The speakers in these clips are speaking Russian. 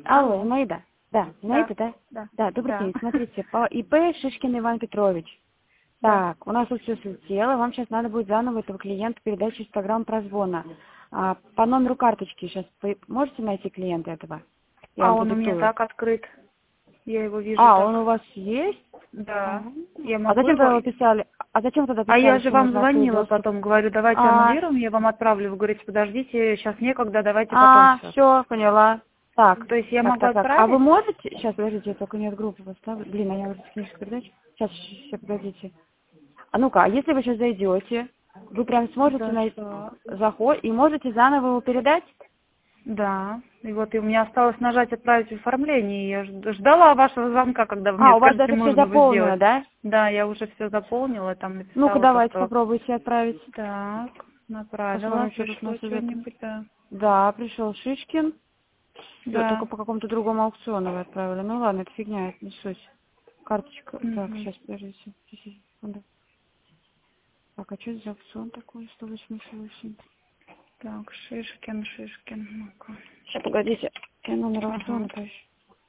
Алло, Зинаида? Да, Зинаида, да? Да. Да, добрый Да. день. Смотрите, по ИП Шишкин Иван Петрович. Да. Так, у нас тут все слетело. Вам сейчас надо будет заново этого клиента передать через программу прозвона. По номеру карточки сейчас можете найти клиента этого? Я вам Он у меня продиктую. так открыт. Я его вижу так. Он у вас есть? Да. Я А могу зачем тогда его... вы писали? А зачем тогда А писали, я же что вам нужно открыть звонила доступ? потом, говорю, давайте аннулируем, я вам отправлю. Вы говорите, подождите, сейчас некогда, давайте потом все. Все, поняла. Так, То есть я могу так. А вы отправить? можете... Сейчас, подождите, я только нет группы поставлю. Блин, а я уже книжку передачу. Сейчас, подождите. А ну-ка, а если вы сейчас зайдете, вы прям сможете найти Зашла. заход и можете заново его передать? Да. И вот и у меня осталось нажать «Отправить оформление». Я ждала вашего звонка, когда вы мне У вас скажете, даже все можно бы заполнено, сделать. да? Да, я уже все заполнила, там Ну-ка, написала то, давайте что... попробуйте отправить. Так, направила, Посмотрим, что тут у пришло нас идет. что-нибудь, да. Да, пришел Шишкин. Всё, Да. только по какому-то другому аукциону вы отправили. Ну ладно, это фигня, это не суть. Карточка. Так, Мгм. сейчас, подождите. Секунду. Так, а что это за аукцион такой? 188. Так, Шишкин. Ну-ка. Сейчас, погодите. Я номер Ага. аукциона поищу.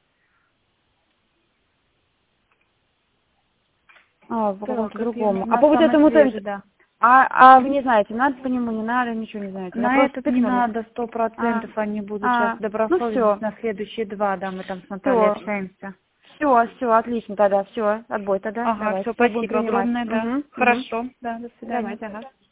По какому-то Так, это другому. у А нас по вот самый этому свежий, центру. да. Вы не знаете, надо по нему, не надо, ничего не знаете. На Запрос этот не тыкнули. надо, 100% они будут сейчас Ну добросовестность все, на следующие два, да, мы там с Натальей все, общаемся. все, отлично тогда, все, отбой тогда. Ага, Давайте, все, все будем спасибо принимать. огромное, да. Угу. Хорошо, да, до свидания. Давайте, ага.